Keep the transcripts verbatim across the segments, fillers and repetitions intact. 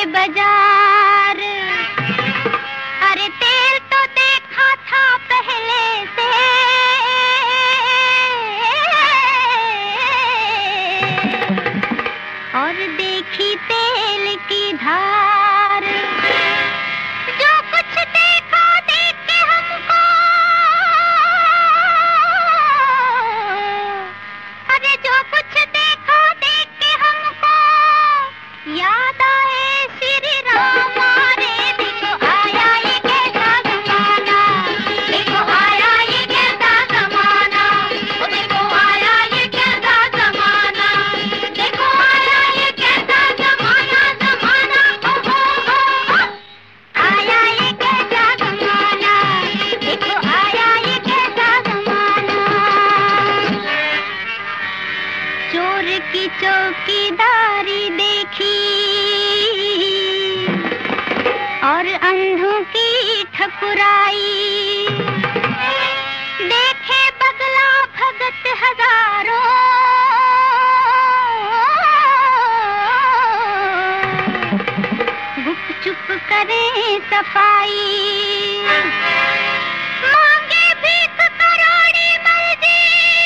बाजार। अरे तेल तो देखा था पहले से, और देखी तेल की धार। जो कुछ देखा देख के हमको, अरे जो कुछ देखा देख के हमको याद आए श्री राम। रे देखो आया ये कैसा जमाना, देखो आया ये कैसा जमाना, ओ देखो आया ये कैसा जमाना, देखो आया ये कैसा जमाना, जमाना ओ हो हो। आया ये कैसा जमाना, देखो आया ये कैसा जमाना। चोर की चौकीदारी देखी और अंधों की ठकुराई। देखे बगला भगत हजारों, गुप चुप करे सफाई। मांगे भीख करोड़ी मर्जी,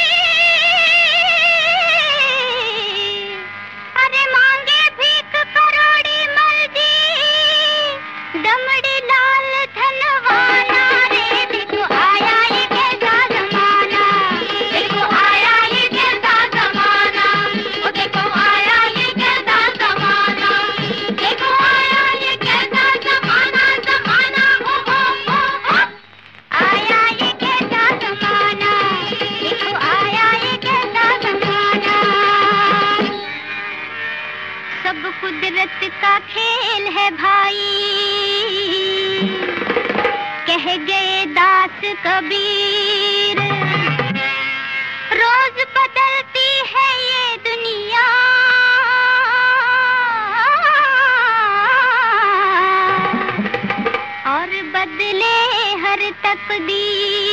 अरे मांगे भीख करोड़ी मर्जी, दमड़ी लाल धनवाना। रे देखो आया ये कैसा जमाना, देखो आया ये कैसा जमाना, ओ देखो आया ये कैसा जमाना, देखो आया ये कैसा जमाना, जमाना ओ हो हो। आया ये कैसा जमाना, देखो आया ये कैसा जमाना। सब कुदरत का खेल है भाई, कह गए दास कबीर। रोज बदलती है ये दुनिया, और बदले हर तकदीर।